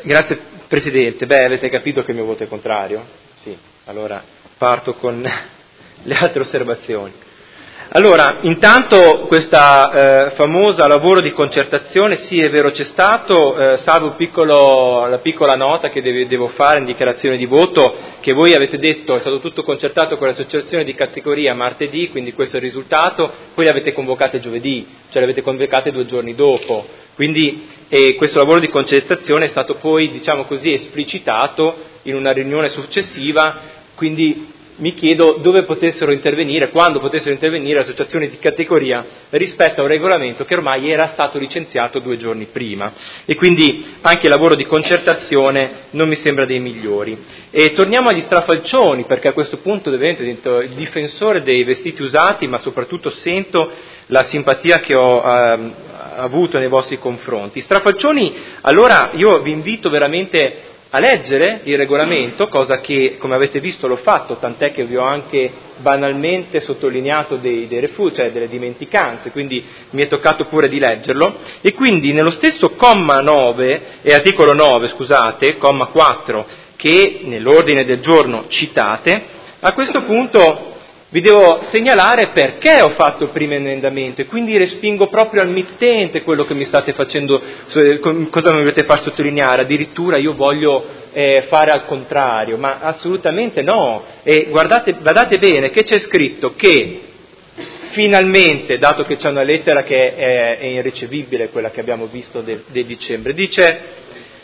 Grazie Presidente. Avete capito che il mio voto è contrario? Sì, allora parto con le altre osservazioni. Allora, intanto questa famosa lavoro di concertazione, sì è vero c'è stato, salvo la piccola nota che devo fare in dichiarazione di voto, che voi avete detto è stato tutto concertato con l'associazione di categoria martedì, quindi questo è il risultato, poi le avete convocate giovedì, cioè le avete convocate 2 giorni dopo, quindi questo lavoro di concertazione è stato poi, diciamo così, esplicitato in una riunione successiva, quindi mi chiedo dove potessero intervenire, quando potessero intervenire associazioni di categoria rispetto a un regolamento che ormai era stato licenziato 2 giorni prima e quindi anche il lavoro di concertazione non mi sembra dei migliori. E torniamo agli strafalcioni, perché a questo punto divento il difensore dei vestiti usati, ma soprattutto sento la simpatia che ho avuto nei vostri confronti. Strafalcioni, allora io vi invito veramente a leggere il regolamento, cosa che come avete visto l'ho fatto, tant'è che vi ho anche banalmente sottolineato dei refugi, cioè delle dimenticanze, quindi mi è toccato pure di leggerlo, e quindi nello stesso comma 9, articolo 9, scusate, comma 4, che nell'ordine del giorno citate, a questo punto vi devo segnalare perché ho fatto il primo emendamento e quindi respingo proprio al mittente quello che mi state facendo, cosa mi volete far sottolineare, addirittura io voglio fare al contrario, ma assolutamente no. E guardate bene che c'è scritto che finalmente, dato che c'è una lettera che è irricevibile, quella che abbiamo visto del dicembre, dice...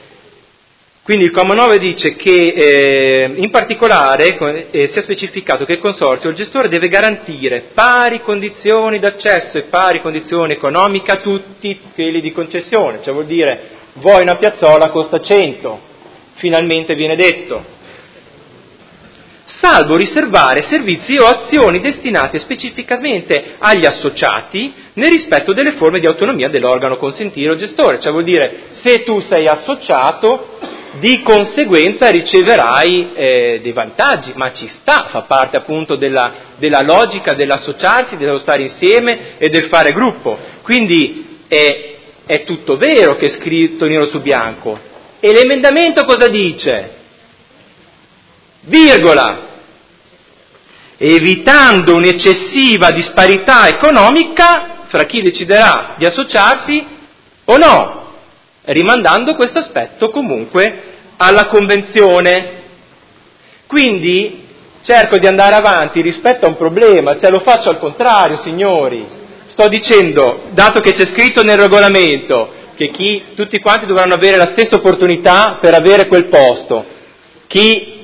Quindi il comma 9 dice che in particolare sia specificato che il consorzio o il gestore deve garantire pari condizioni d'accesso e pari condizioni economiche a tutti quelli di concessione, cioè vuol dire vuoi una piazzola costa 100, finalmente viene detto, salvo riservare servizi o azioni destinate specificamente agli associati nel rispetto delle forme di autonomia dell'organo consentire o gestore, cioè vuol dire se tu sei associato di conseguenza riceverai dei vantaggi, ma ci sta, fa parte appunto della logica dell'associarsi, dello stare insieme e del fare gruppo. Quindi è tutto vero che è scritto nero su bianco. E l'emendamento cosa dice? Virgola. Evitando un'eccessiva disparità economica fra chi deciderà di associarsi o no, rimandando questo aspetto comunque alla Convenzione. Quindi cerco di andare avanti rispetto a un problema, cioè lo faccio al contrario, signori. Sto dicendo, dato che c'è scritto nel regolamento che tutti quanti dovranno avere la stessa opportunità per avere quel posto, chi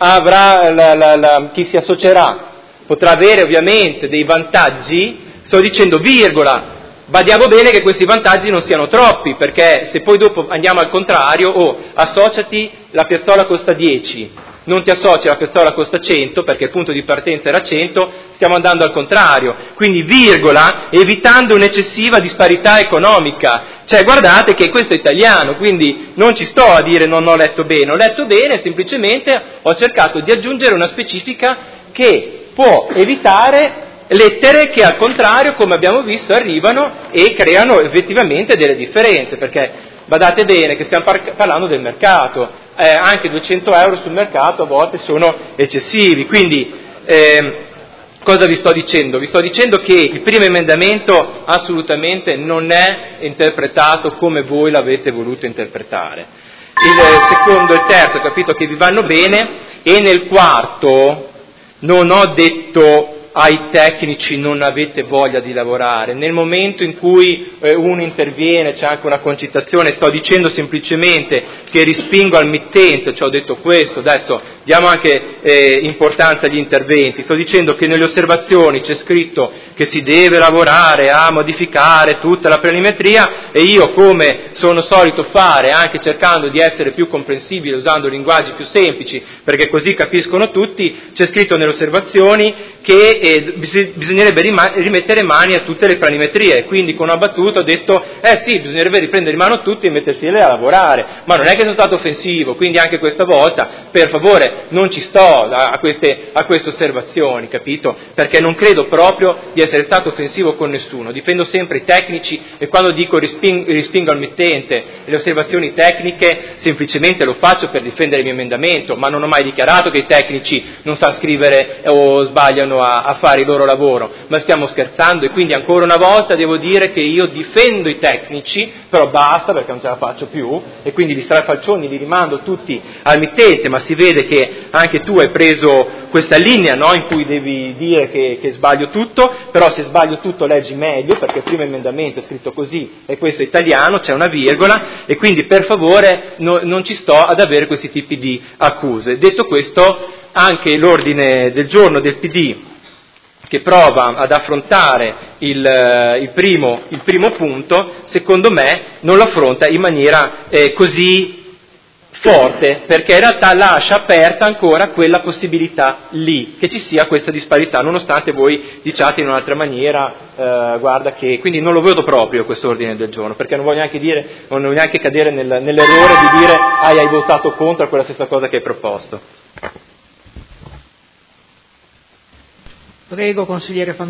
si associerà potrà avere ovviamente dei vantaggi, sto dicendo virgola, badiamo bene che questi vantaggi non siano troppi, perché se poi dopo andiamo al contrario, associati, la piazzola costa 10, non ti associ, la piazzola costa 100, perché il punto di partenza era 100, stiamo andando al contrario. Quindi virgola, evitando un'eccessiva disparità economica. Cioè guardate che questo è italiano, quindi non ci sto a dire non ho letto bene, semplicemente ho cercato di aggiungere una specifica che può evitare lettere che al contrario, come abbiamo visto, arrivano e creano effettivamente delle differenze, perché badate bene che stiamo parlando del mercato, anche 200 euro sul mercato a volte sono eccessivi, quindi cosa vi sto dicendo? Vi sto dicendo che il primo emendamento assolutamente non è interpretato come voi l'avete voluto interpretare, il secondo e il terzo ho capito che vi vanno bene, e nel quarto non ho detto ai tecnici non avete voglia di lavorare. Nel momento in cui uno interviene, c'è anche una concitazione, sto dicendo semplicemente che respingo al mittente, cioè ho detto questo, adesso diamo anche importanza agli interventi, sto dicendo che nelle osservazioni c'è scritto che si deve lavorare a modificare tutta la planimetria e io, come sono solito fare, anche cercando di essere più comprensibile usando linguaggi più semplici, perché così capiscono tutti, c'è scritto nelle osservazioni che bisognerebbe rimettere mani a tutte le planimetrie, quindi con una battuta ho detto sì, bisognerebbe riprendere in mano tutti e mettersi lì a lavorare, ma non è che sono stato offensivo, quindi anche questa volta, per favore, non ci sto a queste osservazioni, capito? Perché non credo proprio di essere stato offensivo con nessuno, difendo sempre i tecnici e quando dico respingo al mittente le osservazioni tecniche semplicemente lo faccio per difendere il mio emendamento, ma non ho mai dichiarato che i tecnici non sanno scrivere o sbagliano a fare il loro lavoro, ma stiamo scherzando e quindi ancora una volta devo dire che io difendo i tecnici, però basta perché non ce la faccio più e quindi gli strafalcioni li rimando tutti al mittente, ma si vede che anche tu hai preso questa linea, no? In cui devi dire che sbaglio tutto, però se sbaglio tutto leggi meglio perché il primo emendamento è scritto così e questo è italiano, c'è una virgola e quindi per favore non ci sto ad avere questi tipi di accuse. Detto questo, anche l'ordine del giorno del PD che prova ad affrontare il primo punto, secondo me non lo affronta in maniera così forte, perché in realtà lascia aperta ancora quella possibilità lì, che ci sia questa disparità, nonostante voi diciate in un'altra maniera, guarda che, quindi non lo vedo proprio questo ordine del giorno, perché non voglio neanche cadere nell'errore di dire hai votato contro quella stessa cosa che hai proposto. Prego, consigliere